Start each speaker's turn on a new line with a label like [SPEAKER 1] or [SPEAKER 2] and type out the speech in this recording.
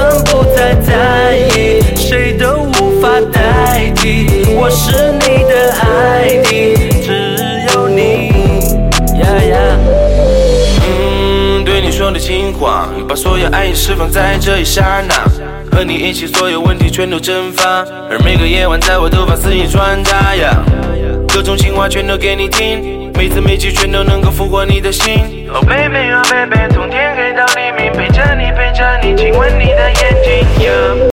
[SPEAKER 1] 不再在意，谁都无法代替。我是你的爱的，只有你。
[SPEAKER 2] 对你说的情话，把所有爱意释放在这一刹那，和你一起，所有问题全都蒸发，而每个夜晚在我头发肆意穿插呀，各种情话全都给你听，每字每句全都能够俘获你的心。Oh baby, oh baby， 从天黑到黎明，陪着你，陪着你，亲吻你的眼睛。